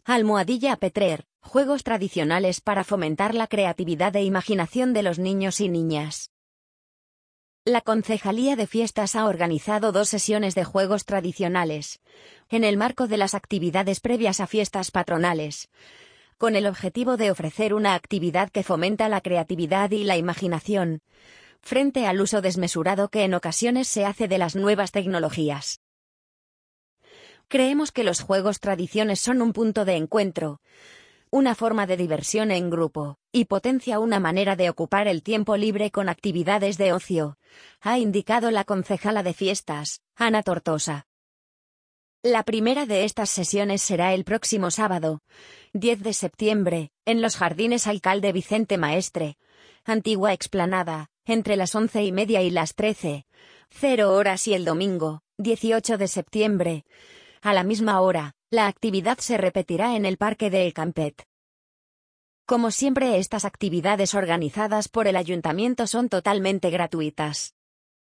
Almohadilla Petrer, juegos tradicionales para fomentar la creatividad e imaginación de los niños y niñas. La Concejalía de Fiestas ha organizado 2 sesiones de juegos tradicionales, en el marco de las actividades previas a fiestas patronales, con el objetivo de ofrecer una actividad que fomenta la creatividad y la imaginación, frente al uso desmesurado que en ocasiones se hace de las nuevas tecnologías. Creemos que los juegos tradiciones son un punto de encuentro, una forma de diversión en grupo, y potencia una manera de ocupar el tiempo libre con actividades de ocio, ha indicado la concejala de fiestas, Ana Tortosa. La primera de estas sesiones será el próximo sábado, 10 de septiembre, en los Jardines Alcalde Vicente Maestre, antigua explanada, entre las 11:30 y las 13:00 y el domingo, 18 de septiembre, a la misma hora, la actividad se repetirá en el Parque de El Campet. Como siempre, estas actividades organizadas por el ayuntamiento son totalmente gratuitas.